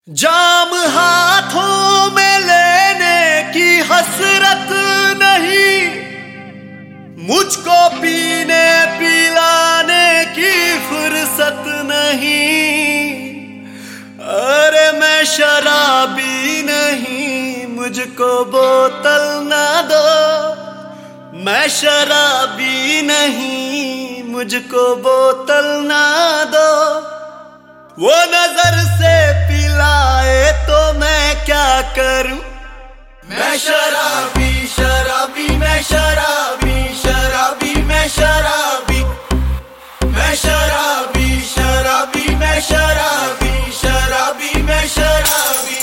जाम हाथों में लेने की हसरत नहीं, मुझको पीने पिलाने की फुर्सत नहीं। अरे मैं शराबी नहीं, मुझको बोतल ना दो। मैं शराबी नहीं, मुझको बोतल ना दो। वो नजर से पिलाए तो मैं क्या करूं। मैं शराबी शराबी मैं शराबी शराबी मैं शराबी मैं शराबी शराबी मैं शराबी शराबी मैं शराबी।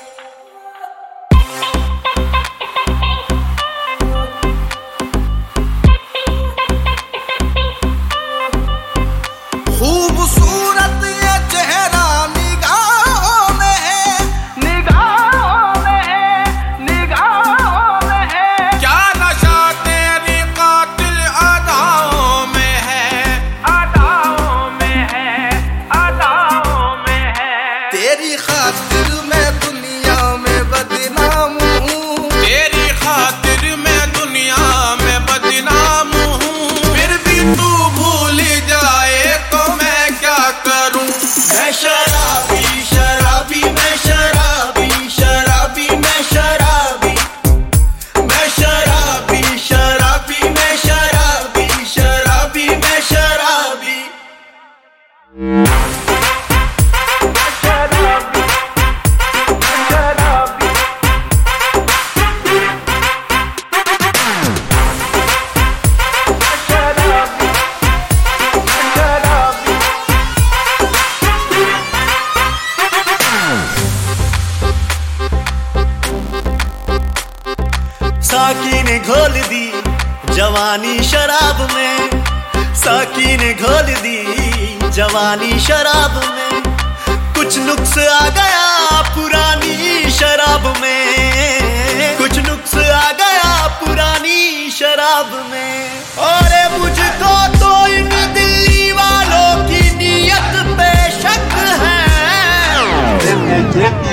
खूबसूरत ये चेहरा निगाहों में है, निगाहों में है, निगाहों में है। क्या नशा तेरी कातिल अदाओं में है, अदाओं में है, अदाओं में है। तेरी खातिर मैं दुनिया में बदनाम हूँ, तेरी खातिर मैं दुनिया में बदनाम हूँ। फिर भी तू भूल जाए तो मैं क्या करूं। मैं शराबी शराबी मैं शराबी शराबी मैं शराबी मैं शराबी शराबी मैं शराबी शराबी मैं शराबी। साकी ने घोल दी जवानी शराब में, साकी ने घोल दी जवानी शराब में। कुछ नुक्स आ गया पुरानी शराब में, कुछ नुक्स आ गया पुरानी शराब में। और मुझको तो इन दिल्ली वालों की नीयत पे शक है।